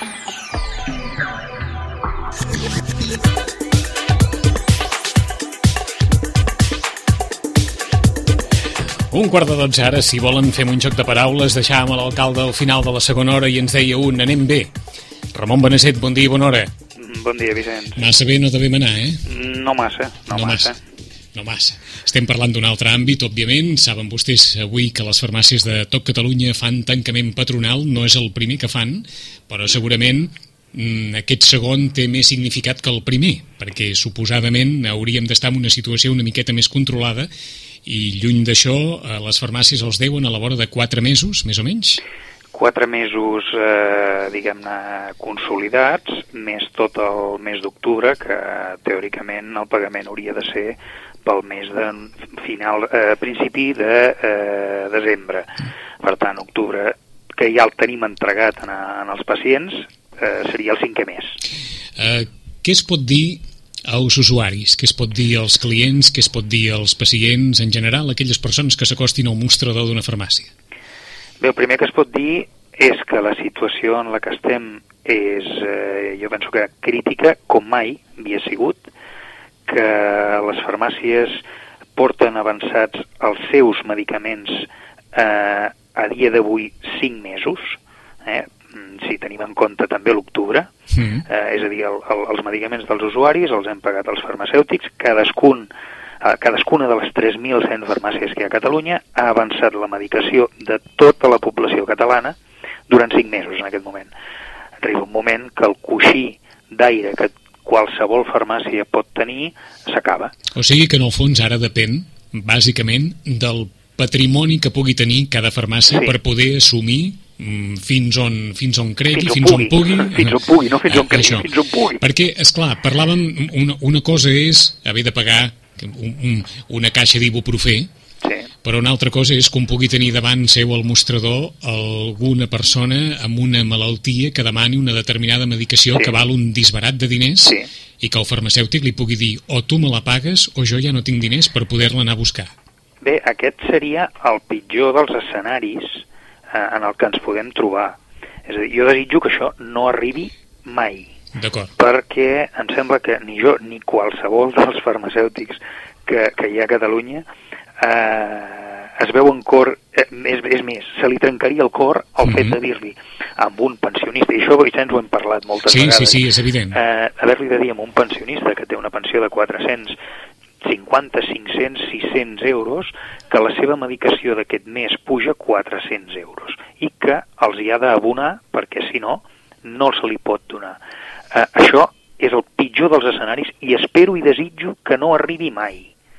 Un quart de 12 ara, si volen fem un joc de paraules, deixàvem a l'alcalde al final de la segona hora i ens deia anem bé. Ramon Benasset, bon dia i bona hora. Bon dia, Vicenç. Massa bé no devem anar, eh? No massa. Estem parlant d'un altre àmbit, òbviament. Saben vostès avui que les farmàcies de tot Catalunya fan tancament patronal, no és el primer que fan, però segurament aquest segon té més significat que el primer, perquè suposadament hauríem d'estar en una situació una miqueta més controlada i lluny d'això, les farmàcies els deuen a la vora de 4 mesos, més o menys? 4 mesos, diguem-ne, consolidats, més tot el mes d'octubre, que teòricament el pagament hauria de ser pel mes de principi de desembre. Per tant, octubre, que ja el tenim entregat en els pacients, seria el 5è mes. Què es pot dir als usuaris, què es pot dir als clients, què es pot dir als pacients, en general, aquelles persones que s'acostin al mostrador d'una farmàcia? Bé, el primer que es pot dir és que la situació en la que estem és, jo penso que crítica, com mai havia sigut, que les farmàcies porten avançats els seus medicaments a dia d'avui 5 mesos, si tenim en compte també l'octubre, és a dir, els medicaments dels usuaris els hem pagat els farmacèutics, cadascuna de les 3.100 farmàcies que hi ha a Catalunya ha avançat la medicació de tota la població catalana durant 5 mesos en aquest moment. Arriba un moment que el coixí d'aire que qualsevol farmàcia pot tenir s'acaba. O sigui que en el fons ara depèn, bàsicament, del patrimoni que pugui tenir cada farmàcia per poder assumir fins on cregui, fins on pugui. Fins on pugui, no fins on cregui, fins on pugui. Perquè, esclar, parlàvem, una cosa és haver de pagar una caixa d'ibuprofè, però una altra cosa és com pugui tenir davant seu al mostrador alguna persona amb una malaltia que demani una determinada medicació que val un disbarat de diners i que el farmacèutic li pugui dir o tu me la pagues o jo ja no tinc diners per poder-la anar a buscar. Bé, aquest seria el pitjor dels escenaris en el que ens podem trobar. És a dir, jo desitjo que això no arribi mai. D'acord. Perquè em sembla que ni jo ni qualsevol dels farmacèutics que hi ha a Catalunya es veu en cor, és més, se li trencaria el cor el fet de dir-li amb un pensionista, i això, Vicenç, ho hem parlat moltes vegades. Sí, és evident. Haver-li de dir a un pensionista que té una pensió de 450, 500, 600 euros, que la seva medicació d'aquest mes puja 400 euros i que els hi ha d'abonar perquè, si no, no se li pot donar. Això és el pitjor dels escenaris i espero i desitjo que no arribi mai.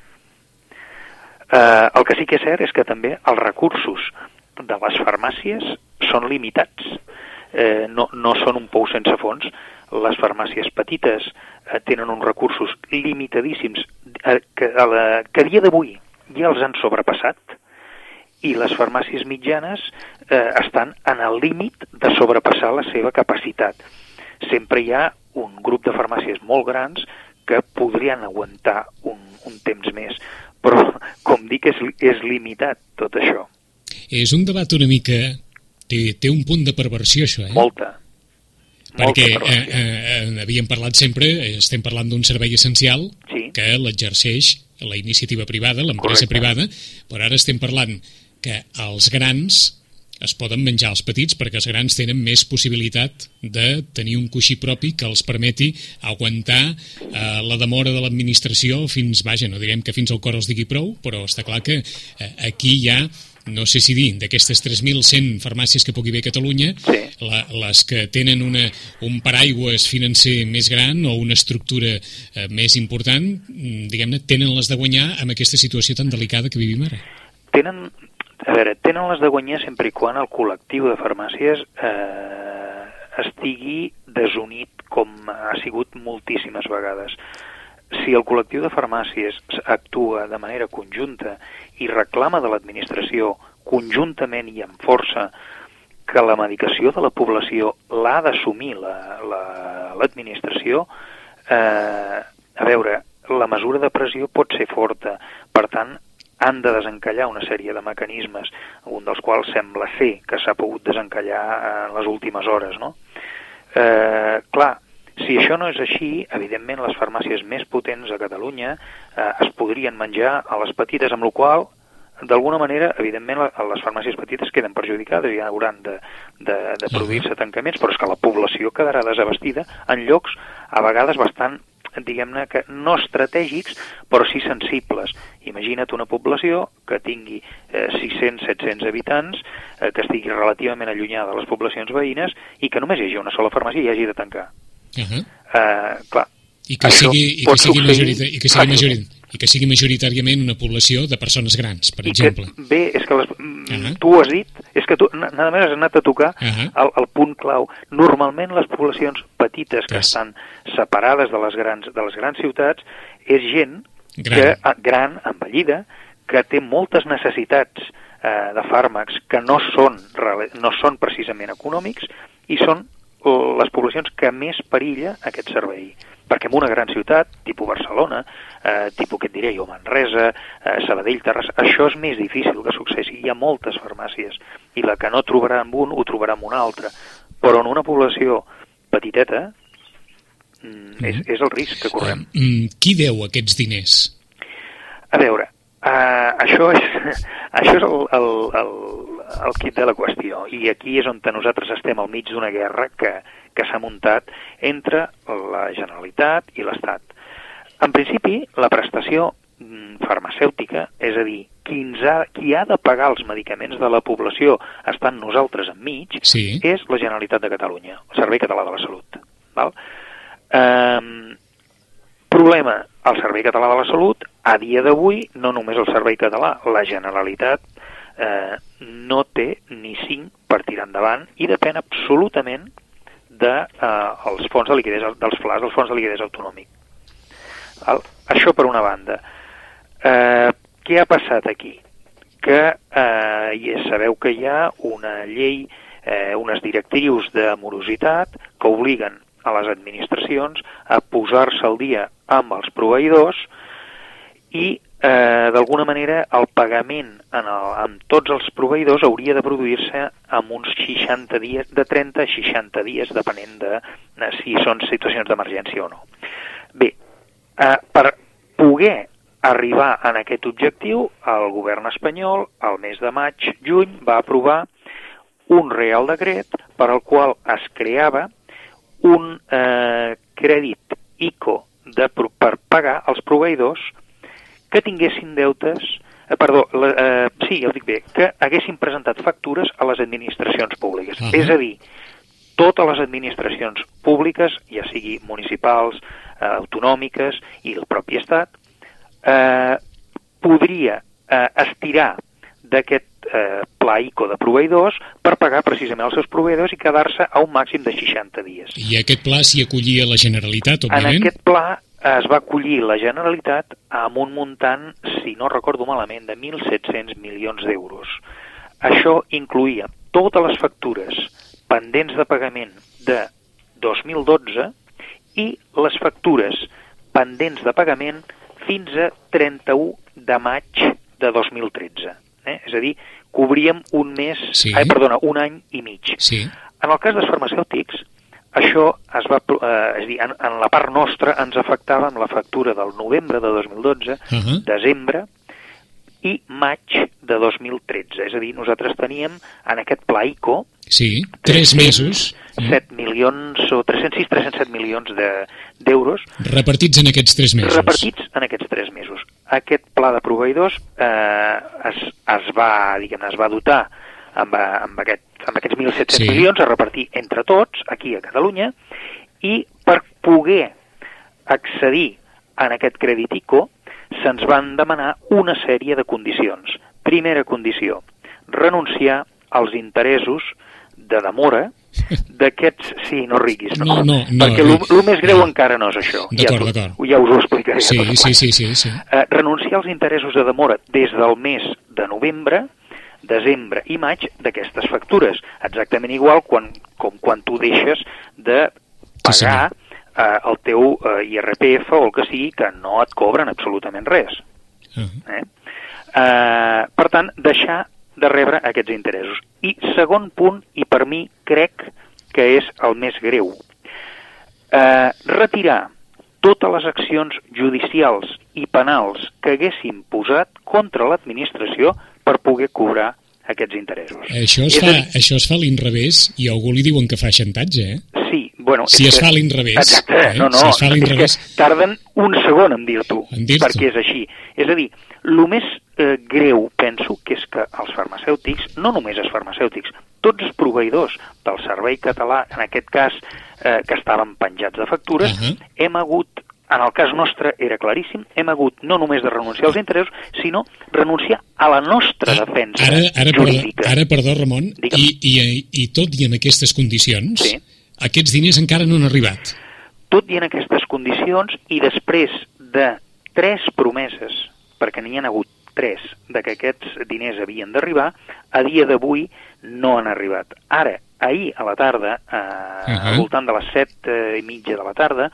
El que sí que és cert és que també els recursos de les farmàcies són limitats. No són un pou sense fons. Les farmàcies petites tenen uns recursos limitadíssims que a dia d'avui ja els han sobrepassat i les farmàcies mitjanes estan en el límit de sobrepassar la seva capacitat. Sempre hi ha un grup de farmàcies molt grans que podrien aguantar un temps més, però, com dic, és limitat tot això. És un debat una mica... Té un punt de perversió, això, Molta. Perquè havíem parlat sempre, estem parlant d'un servei essencial que l'exerceix la iniciativa privada, l'empresa privada, però ara estem parlant que els grans es poden menjar els petits perquè els grans tenen més possibilitat de tenir un coixí propi que els permeti aguantar la demora de l'administració fins, no direm que fins al cor els digui prou, però està clar que aquí hi ha, no sé si dir, d'aquestes 3.100 farmàcies que pugui haver a Catalunya, les que tenen un paraigües financer més gran o una estructura més important, diguem-ne, tenen les de guanyar amb aquesta situació tan delicada que vivim ara. Tenen les de guanyar sempre i quan el col·lectiu de farmàcies estigui desunit com ha sigut moltíssimes vegades. Si el col·lectiu de farmàcies actua de manera conjunta i reclama de l'administració conjuntament i amb força que la medicació de la població l'ha d'assumir l'administració, a veure, la mesura de pressió pot ser forta, per tant, han de desencallar una sèrie de mecanismes, un dels quals sembla ser que s'ha pogut desencallar en les últimes hores, no? clar, si això no és així, evidentment les farmàcies més potents a Catalunya es podrien menjar a les petites, amb la qual d'alguna manera, evidentment, les farmàcies petites queden perjudicades i hauran de produir-se tancaments, però és que la població quedarà desabastida en llocs a vegades bastant, diguem-ne, que no estratègics, però sí sensibles. Imagina't una població que tingui 600-700 habitants, que estigui relativament allunyada de les poblacions veïnes i que només hi hagi una sola farmàcia i hagi de tancar. Clar, i que sigui majoritàriament una població de persones grans, per exemple. És que tu ho has dit, és que tu nada més has anat a tocar el punt clau. Normalment les poblacions petites que estan separades de les grans ciutats és gent gran, envellida, que té moltes necessitats de fàrmacs que no són precisament econòmics i són les poblacions que més perilla aquest servei. Perquè en una gran ciutat, tipus Barcelona, tipus, què et diré jo, Manresa, Sabadell, Terrassa, això és més difícil que successi. Hi ha moltes farmàcies i la que no trobarà en un, ho trobarà en una altra. Però en una població petiteta és el risc que correm. Qui deu aquests diners? A veure, això és el quid de la qüestió, i aquí és on nosaltres estem al mig d'una guerra que s'ha muntat entre la Generalitat i l'Estat. En principi, la prestació farmacèutica, és a dir, qui ha de pagar els medicaments de la població estant nosaltres enmig, és la Generalitat de Catalunya, el Servei Català de la Salut. Val? Problema, el Servei Català de la Salut, a dia d'avui, no només el Servei Català, la Generalitat no té ni 5 per tirar endavant i depèn absolutament dels fons de liquiditat, dels FLAs, dels fons de liquiditat autonòmic. Això per una banda. Què ha passat aquí? Que sabeu que hi ha una llei, unes directrius de morositat que obliguen a les administracions a posar-se al dia amb els proveïdors i d'alguna manera el pagament amb tots els proveïdors hauria de produir-se en uns 60 dies, de 30 a 60 dies, depenent de si són situacions d'emergència o no. Bé, per poder arribar en aquest objectiu, el govern espanyol, al mes de maig-juny, va aprovar un Real Decret per al qual es creava un crèdit ICO per pagar els proveïdors que tinguessin deutes, que haguessin presentat factures a les administracions públiques. És a dir, totes les administracions públiques, ja sigui municipals, autonòmiques i el propi Estat, podria estirar d'aquest pla ICO de proveïdors per pagar precisament els seus proveïdors i quedar-se a un màxim de 60 dies. I aquest pla s'hi acollia la Generalitat, òbviament? En aquest pla es va acollir la Generalitat amb un muntant, si no recordo malament, de 1.700 milions d'euros. Això incloïa totes les factures pendents de pagament de 2012 i les factures pendents de pagament fins a 31 de maig de 2013. És a dir, cobríem un any i mig. En el cas dels farmacèutics, això es va, és a dir, en la part nostra ens afectava amb la factura del novembre de 2012, desembre i maig de 2013. És a dir, nosaltres teníem en aquest pla ICO 3 mesos 7 milions o 307 milions d'euros repartits en aquests 3 mesos. Aquest pla de proveïdors es va dotar amb aquests 1.700 milions a repartir entre tots, aquí a Catalunya, i per poder accedir en aquest crèdit ICO se'ns van demanar una sèrie de condicions. Primera condició, renunciar als interessos de demora d'aquests... Sí, no riguis, no. Perquè el més greu encara no és això. D'acord. Ja us ho explicaré. Sí. Renunciar als interessos de demora des del mes de novembre, desembre i maig d'aquestes factures. Exactament igual com quan tu deixes de pagar el teu IRPF o el que sigui, que no et cobren absolutament res. Per tant, deixar de rebre aquests interessos. I segon punt, i per mi crec que és el més greu, Retirar totes les accions judicials i penals que haguessin posat contra l'administració per poder cobrar aquests interessos. Això es fa a l'inrevés i a algú li diuen que fa xantatge, eh? Sí, bueno... Si es fa a l'inrevés. Exacte, no, si es fa a l'inrevés... és que tarden un segon en dir-t'ho, perquè és així. És a dir, el més greu, penso, que és que els farmacèutics, no només els farmacèutics, tots els proveïdors del servei català, en aquest cas, que estaven penjats de factures, hem hagut, en el cas nostre era claríssim, hem hagut no només de renunciar als interessos, sinó renunciar a la nostra defensa jurídica. Ara, perdó, Ramon, i tot i en aquestes condicions, sí, aquests diners encara no han arribat. Tot i en aquestes condicions, i després de 3 promeses, perquè n'hi ha hagut 3, de que aquests diners havien d'arribar, a dia d'avui no han arribat. Ara, ahir a la tarda, al voltant de les 7:30 de la tarda,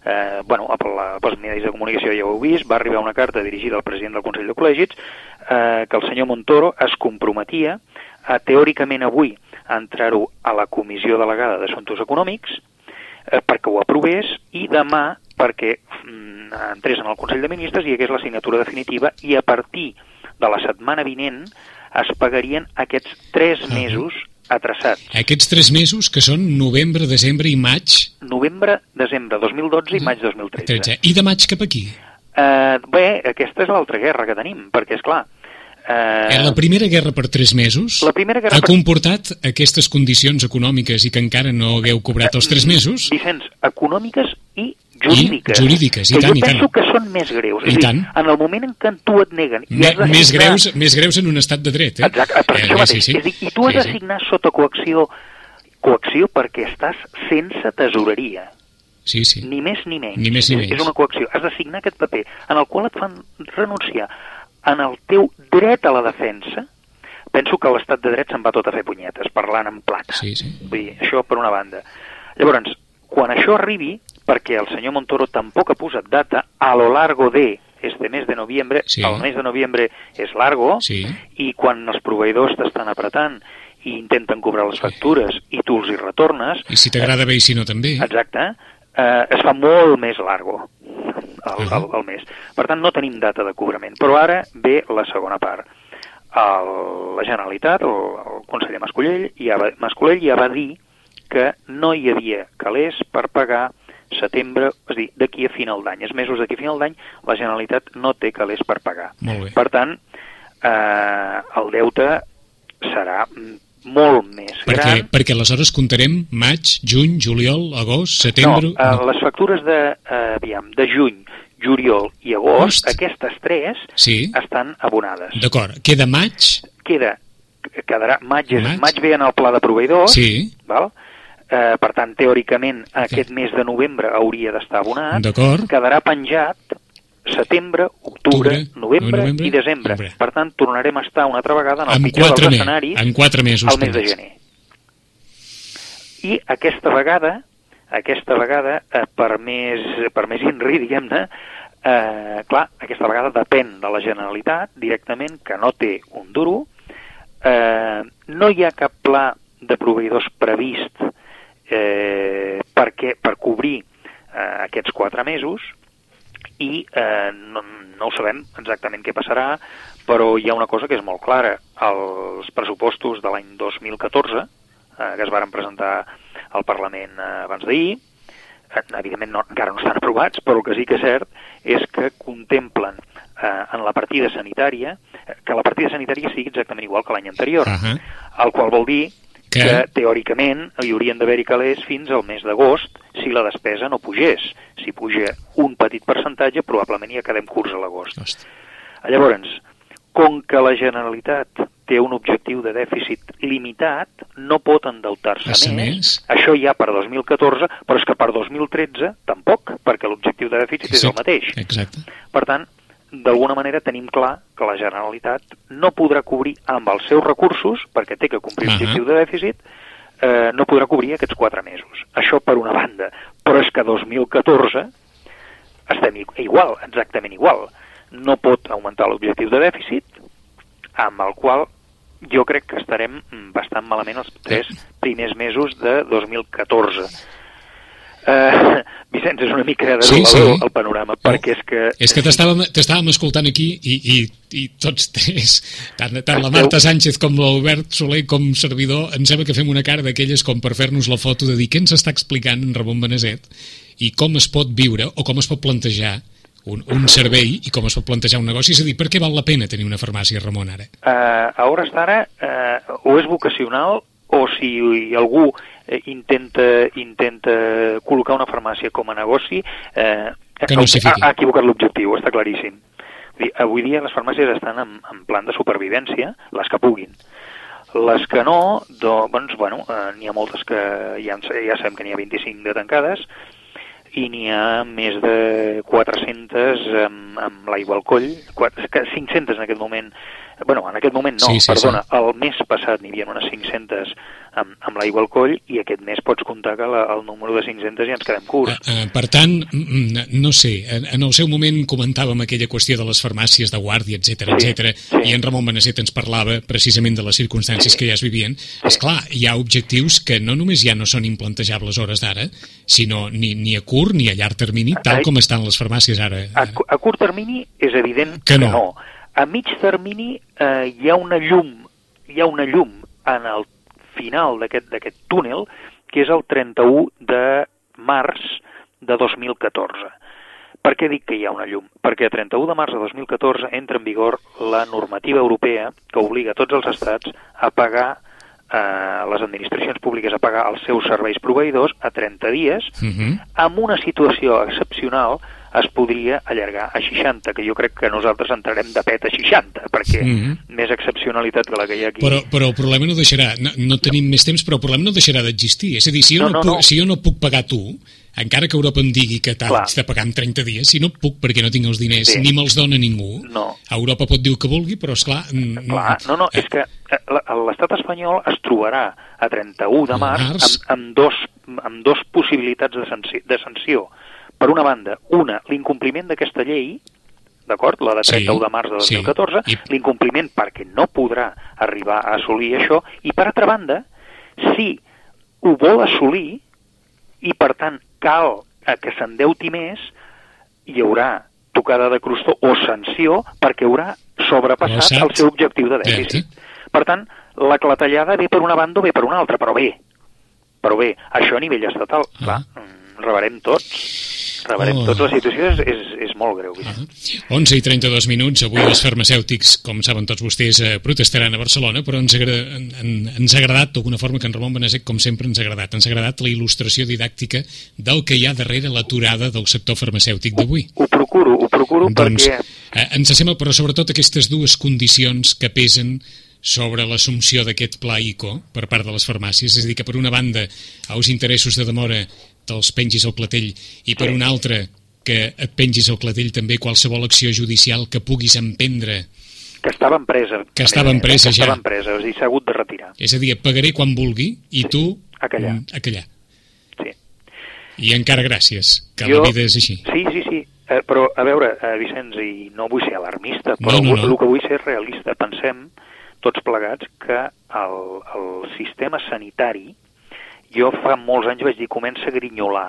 pels mitjans de comunicació ja ho heu vist, va arribar una carta dirigida al president del Consell de Col·legis que el senyor Montoro es comprometia a, teòricament avui, a entrar-ho a la Comissió Delegada d'Assumptes Econòmics perquè ho aprovés, i demà perquè entrés en el Consell de Ministres i hi hagués la signatura definitiva, i a partir de la setmana vinent es pagarien aquests 3 mesos atrasats. Aquests 3 mesos que són novembre, desembre i maig? Novembre, desembre 2012 i maig 2013. I de maig cap aquí? Aquesta és l'altra guerra que tenim, perquè, és clar... La primera guerra per 3 mesos ha comportat aquestes condicions econòmiques i que encara no hagueu cobrat els 3 mesos? Vicenç, econòmiques i jurídiques. I tant, jo penso que són més greus. És a dir, en el moment en què tu et neguen... Més greus en un estat de dret, eh? Exacte, per això mateix. És a dir, i tu has de signar sota coacció perquè estàs sense tesoreria. Sí. Ni més ni menys. Ni més ni menys. És una coacció. Has de signar aquest paper en el qual et fan renunciar en el teu dret a la defensa. Penso que l'estat de dret se'n va tot a fer punyetes, parlant en plata. Sí. Vull dir, això per una banda. Llavors, quan això arribi, perquè el senyor Montoro tampoc ha posat data, a lo largo de este mes de noviembre, el mes de noviembre és largo, i quan els proveïdors t'estan apretant i intenten cobrar les factures i tu els hi retornes... I si t'agrada bé i si no també. Exacte. Es fa molt més largo el mes. Per tant, no tenim data de cobrament. Però ara ve la segona part. La Generalitat, el conseller Mascolell ja va dir que no hi havia calés per pagar setembre, és a dir, d'aquí a final d'any. Els mesos d'aquí a final d'any la Generalitat no té calés per pagar. Per tant, el deute serà molt més gran. Perquè aleshores comptarem maig, juny, juliol, agost, setembre... No, les factures de juny, juliol i agost, aquestes 3 estan abonades. D'acord. Queda maig? Quedarà maig ve en el pla de proveïdors, val? Per tant, teòricament, aquest mes de novembre hauria d'estar abonat. D'acord. Quedarà penjat setembre, octubre, novembre i desembre. Per tant, tornarem a estar una altra vegada en el pitjor dels escenaris en 4 mesos al mes de gener. I aquesta vegada, per més inri, diguem-ne, clar, aquesta vegada depèn de la Generalitat directament, que no té un duro, no hi ha cap pla de proveïdors previst per cobrir aquests 4 mesos, i no sabem exactament què passarà, però hi ha una cosa que és molt clara. Els pressupostos de l'any 2014, que es varen presentar al Parlament abans d'ahir, evidentment encara no estan aprovats, però el que sí que és cert és que contemplen en la partida sanitària que la partida sanitària sigui exactament igual que l'any anterior, el qual vol dir que teòricament hi haurien d'haver-hi calés fins al mes d'agost si la despesa no pugés. Si puja un petit percentatge, probablement ja quedem curts a l'agost. Llavors, com que la Generalitat té un objectiu de dèficit limitat, no pot endeutar-se més. Això ja per 2014, però és que per 2013 tampoc, perquè l'objectiu de dèficit és el mateix. Exacte. Per tant, d'alguna manera tenim clar que la Generalitat no podrà cobrir amb els seus recursos, perquè té que complir l'objectiu de dèficit, no podrà cobrir aquests 4 mesos. Això per una banda. Però és que 2014 estem igual, exactament igual. No pot augmentar l'objectiu de dèficit, amb el qual jo crec que estarem bastant malament els 3 primers mesos de 2014. Vicenç, és una mica desolador el panorama, perquè és que... És que t'estàvem escoltant aquí i tots tres, tant la Marta Sánchez com l'Albert Soler com servidor, em sembla que fem una cara d'aquelles com per fer-nos la foto de dir què ens està explicant en Ramon Beneset i com es pot viure o com es pot plantejar un servei i com es pot plantejar un negoci. És a dir, per què val la pena tenir una farmàcia, Ramon, ara? A hores d'ara, o és vocacional o si algú intenta col·locar una farmàcia com a negoci, que no s'hi fiqui. Ha equivocat l'objectiu, està claríssim. Avui dia les farmàcies estan en plan de supervivència, les que puguin. Les que no, doncs, n'hi ha moltes que ja sabem que n'hi ha 25 de tancades i n'hi ha més de 400 amb l'aigua al coll, 500 en aquest moment. En aquest moment no, perdona, el mes passat n'hi havia unes 500 amb l'aigua al coll i aquest mes pots comptar que el número de 500 ja ens quedem curts. Per tant, no sé, en el seu moment comentàvem aquella qüestió de les farmàcies de guàrdia, etc. I en Ramon Beneset ens parlava precisament de les circumstàncies que ja es vivien. Esclar, hi ha objectius que no només ja no són implantajables a hores d'ara, sinó ni a curt ni a llarg termini, tal com estan les farmàcies ara. A curt termini és evident que no. A mig termini hi ha una llum en el final d'aquest túnel, que és el 31 de març de 2014. Per què dic que hi ha una llum? Perquè el 31 de març de 2014 entra en vigor la normativa europea que obliga tots els estats a pagar les administracions públiques a pagar els seus serveis proveïdors a 30 dies, amb una situació excepcional es podria allargar a 60, que jo crec que nosaltres entrarem de pet a 60, perquè més excepcionalitat que la que hi ha aquí... Però el problema no deixarà, no tenim més temps, però el problema no deixarà d'existir. És a dir, si jo no puc pagar tu, encara que Europa em digui que t'haig de pagar en 30 dies, si no puc perquè no tinc els diners, ni me'ls dona ningú, Europa pot dir el que vulgui, però esclar... és que l'estat espanyol es trobarà a 31 de març amb dos possibilitats de sanció. Per una banda, l'incompliment d'aquesta llei, d'acord, la de 31 de març de 2014, l'incompliment perquè no podrà arribar a assolir això, i per altra banda, si ho vol assolir, i per tant cal que s'endeuti més, hi haurà tocada de crostó o sanció perquè haurà sobrepassat el seu objectiu de dèficit. Per tant, la clatellada ve per una banda o ve per una altra, però bé, això a nivell estatal, clar, rebarem tots. La situació és molt greu. 11:32 minuts. Avui els farmacèutics, com saben tots vostès, protestaran a Barcelona, però ens ha agradat d'alguna forma que en Ramon Beneset, com sempre, ens ha agradat la il·lustració didàctica del que hi ha darrere l'aturada del sector farmacèutic d'avui. Ho procuro perquè... Ens sembla, però sobretot aquestes dues condicions que pesen sobre l'assumpció d'aquest pla ICO per part de les farmàcies, és a dir, que per una banda els interessos de demora te'ls pengis al clatell i per una altra que et pengis al clatell també qualsevol acció judicial que puguis emprendre. Que estava empresa. O sigui, s'ha hagut de retirar. És a dir, pagaré quan vulgui i tu a callar. Sí. I encara gràcies, que la vida és així. Sí. Però, a veure, Vicenç, i no vull ser alarmista, però el que vull ser és realista. Pensem tots plegats que el sistema sanitari, jo fa molts anys vaig dir, comença a grinyolar.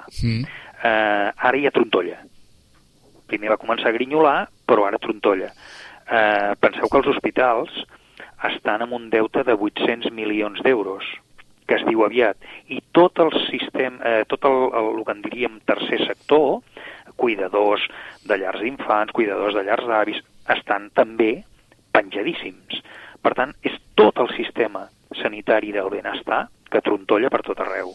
Ara hi ha trontolla. Primer va començar a grinyolar, però ara trontolla. Penseu que els hospitals estan amb un deute de 800 milions d'euros, que es diu aviat, i tot el sistema, tot el que en diríem tercer sector, cuidadors de llars d'infants, cuidadors de llars d'avis, estan també penjadíssims. Per tant, és tot el sistema sanitari del benestar que trontolla per tot arreu.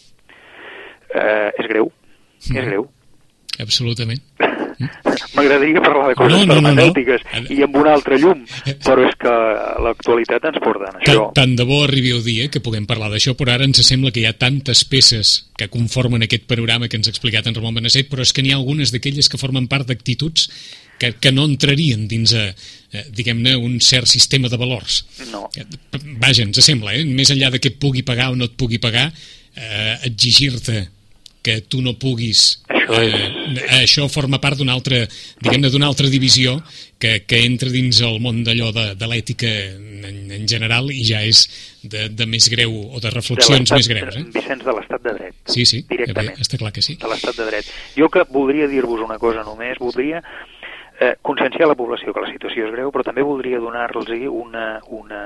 És greu. Absolutament. M'agradaria parlar de coses farmacèutiques i amb una altra llum, però és que l'actualitat ens porta en això. Tant de bo arribi el dia que puguem parlar d'això, però ara ens sembla que hi ha tantes peces que conformen aquest panorama que ens ha explicat en Ramon Beneset, però és que n'hi ha algunes d'aquelles que formen part d'actituds que no entrarien dins, diguem-ne, un cert sistema de valors. No. Vaja, ens sembla, més enllà de que et pugui pagar o no et pugui pagar, exigir-te que tu no puguis això forma part d'una altra, diguem-ne, d'una altra divisió que entra dins el món d'allò de l'ètica en general i ja és de més greu o de reflexions més greus. Vicenç, de l'estat de dret. Sí, directament. Està clar que sí. De l'estat de dret. Jo que voldria dir-vos una cosa només, voldria conscienciar la població que la situació és greu, però també voldria donar-los una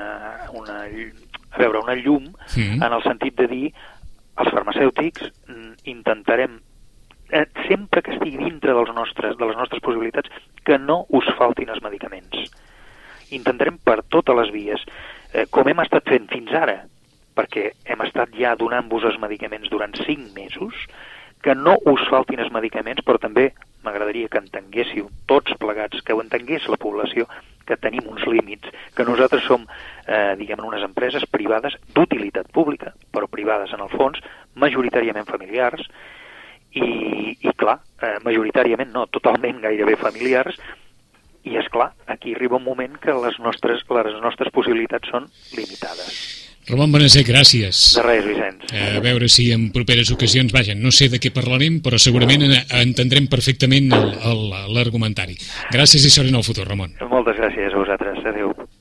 llum en el sentit de dir els farmacèutics intentarem sempre que estigui dintre de les nostres possibilitats que no us faltin els medicaments. Intentarem per totes les vies, com hem estat fent fins ara, perquè hem estat ja donant-vos els medicaments durant 5 mesos, que no us faltin els medicaments, però també m'agradaria que entenguéssiu tots plegats, que ho entengués la població, que tenim uns límits, que nosaltres som, diguem-ne, unes empreses privades d'utilitat pública, però privades en el fons, majoritàriament familiars, i clar, majoritàriament no, totalment gairebé familiars, i és clar, aquí arriba un moment que les nostres possibilitats són limitades. Ramon Benasek, gràcies. De res, Vicenç. A veure si en properes ocasions, vaja, no sé de què parlarem, però segurament entendrem perfectament l'argumentari. Gràcies i sort en el futur, Ramon. Moltes gràcies a vosaltres. Adéu.